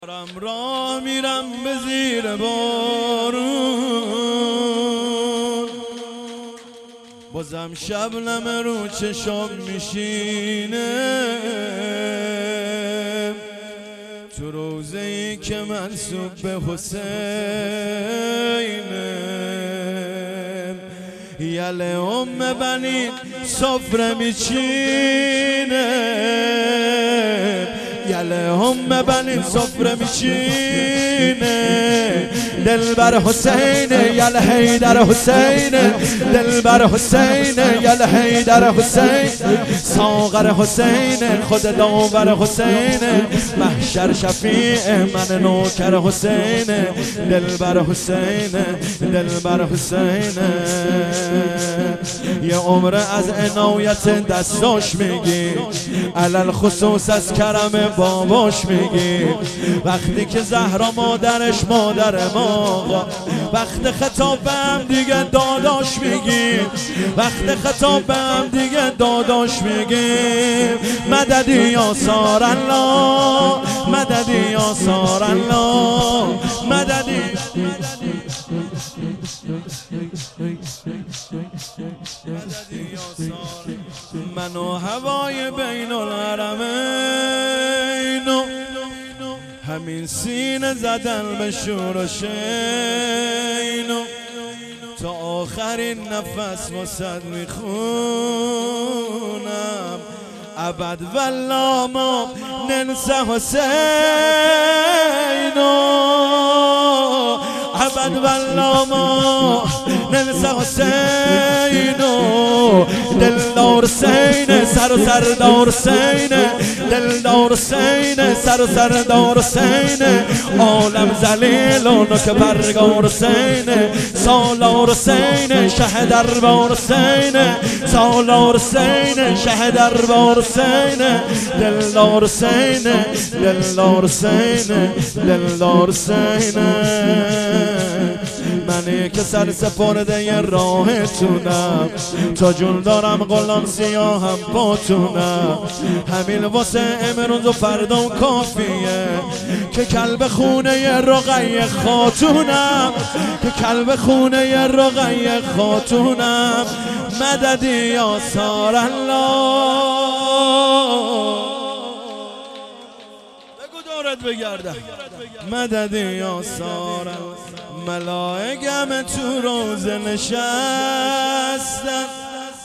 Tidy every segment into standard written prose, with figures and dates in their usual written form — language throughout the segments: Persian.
را میرم به زیر بارون، بازم شبنم رو چشم میشینه، تو روزه‌ای که منسوب به حسینه. یله بنی سفره میچینه، یله بنی سفره میچینه، دلبر حسینه یله حیدر حسینه، دلبر حسینه یله حیدر حسین، ساغر حسینه خود داور حسینه، محشر شفیع من نوکر حسینه، دلبر حسینه دلبر حسینه. یه عمر از عنایت دستاش میگی، علل خصوص از کرم باباش میگی، وقتی که زهرا مادرش مادر ما، وقت خطاب به هم دیگه داداش میگی، وقت خطاب به هم دیگه داداش میگی. مددی یا سار الله، مددی یا سار الله، مددی من و هوای بین الحرمین، همین سینه زدن به شور و شین، تا آخرین نفس واسد میخونم، ابد والله ما ننسى حسین، ابد والله ما ننسى حسین، دلدار حسین سر و سردار حسین، دلدار حسین سر و سردار حسین، عالم ذلیل و نوک برگار حسین، سالار حسین شه دربار حسین، سالار حسین شه دربار حسین، دلدار حسین دلدار حسین دلدار حسین. منی که سر سپرده ی راهتونم، تا جون دارم غلام سیاهم باتونم، همین واسه امروز و فردا کافیه، که کلب خونه ی رقیه خاتونم، که کلب خونه ی رقیه خاتونم. مددی یا سار الله، بگو دورت بگردم، مددی یا سار الله. ملائکم تو روزه نشستن،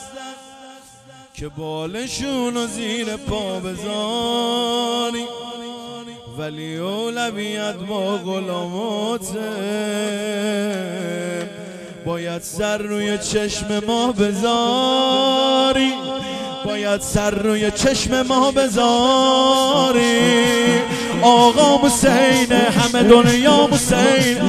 که بالشونو زیر پا بذاری، ولی اولویت با غلاماته، باید سر روی چشم ما بذاری، باید سر روی چشم ما بذاری. آقا حسین همه دنیا حسین،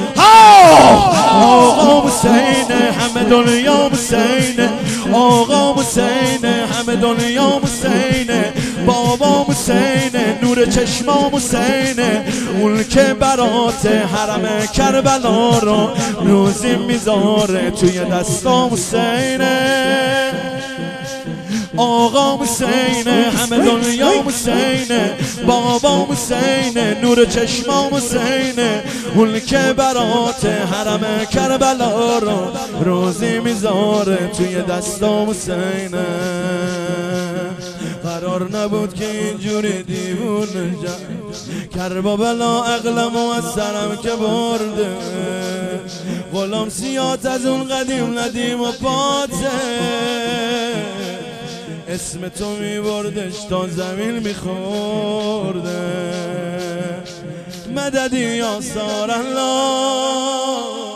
آقا حسین همه دنیا حسین، آقا حسین همه دنیا حسین، بابا حسین نور چشمام حسین، اون که برات حرم کربلا رو روزی میذاره توی دستام حسین. آقا حسین همه دنیا حسین، بابا حسین نور چشمام حسین، اون که برات حرم کربلا رو روزی میذاره توی دستام حسین. قرار نبود که اینجوری دیوونه کربلا عقلمو از سرم که برده، غلام سیات از اون قدیم ندیم و پاته، اسم تو میبردش تا زمین میخورده. مددی یا سار الله.